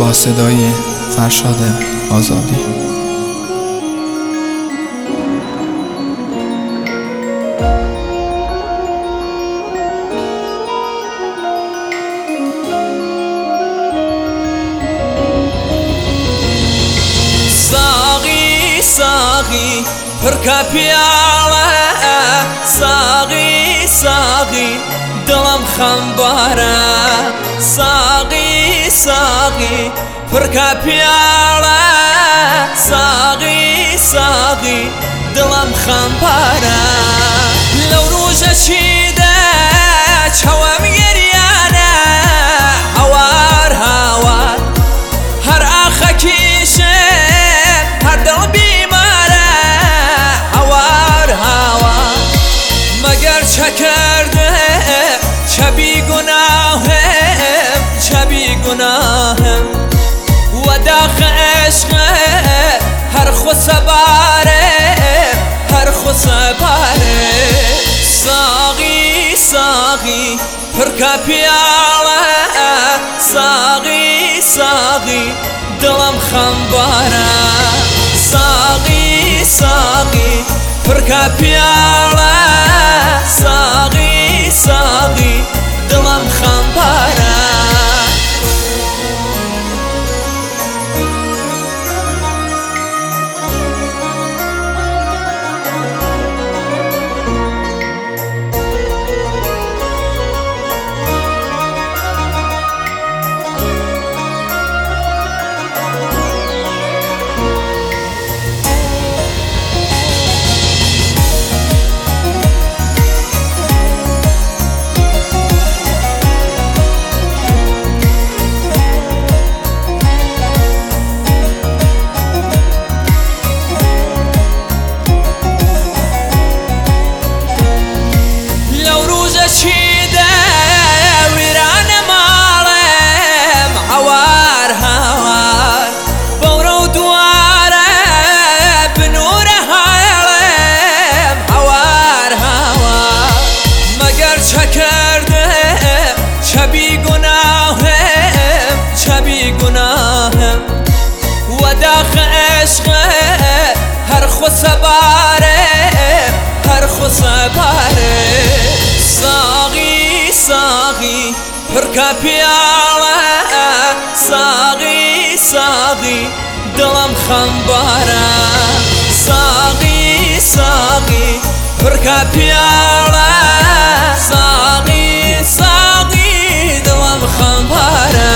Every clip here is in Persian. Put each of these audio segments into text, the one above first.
با صدای فرشاد آزادی. ساغی پرکە پیاڵە ساغی ساغی دڵم خەمبارە ساغی ساغی پرکە پیاڵە ساغی ساغی دڵم خەمبارە لەو ڕۆژە چیدە چاوەم گریانە هەوار هاوار هەر ئاخەکیشە هەر دڵ بیمارە هەوار هاوار مەگەر چەکردە چەبی گوناهم چەبی گوناهم وەداخە عێشقە هەر خوسەبارە هەر خوسەبارە ساغی ساغی پرکە پیاڵە ساغی ساغی دڵم خەمبارە ساغی ساغی پرکە پیاڵە ساغی ساغی دڵم خەمبارە وەداخە عێشقە هەر خوسەبارە هەر خوسەبارە ساغی ساغی پرکە پیاڵە ساغی ساغی دڵم خەمبارە ساغی ساغی پرکە پیاڵە ساغی ساغی دڵم خەمبارە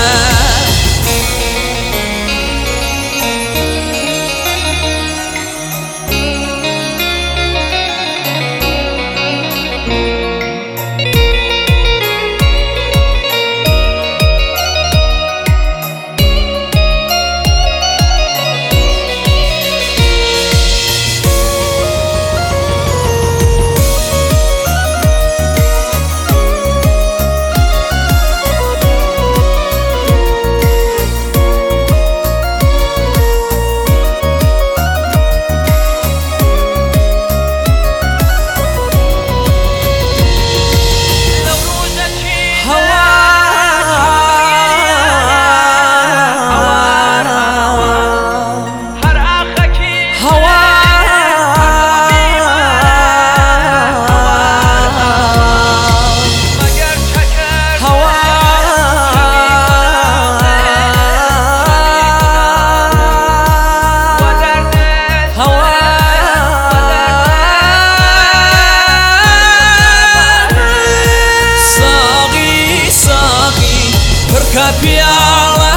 پرکە پیاڵە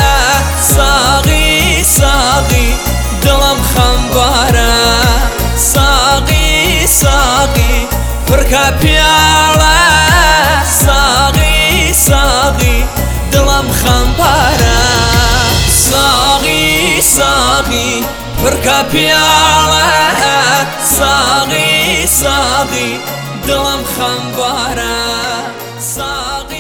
ساغی ساغی دڵم خەمبارە ساغی ساغی پرکە پیاڵە ساغی ساغی دڵم خەمبارە ساغی ساغی پرکە پیاڵە ساغی ساغی دڵم خەمبارە ساغی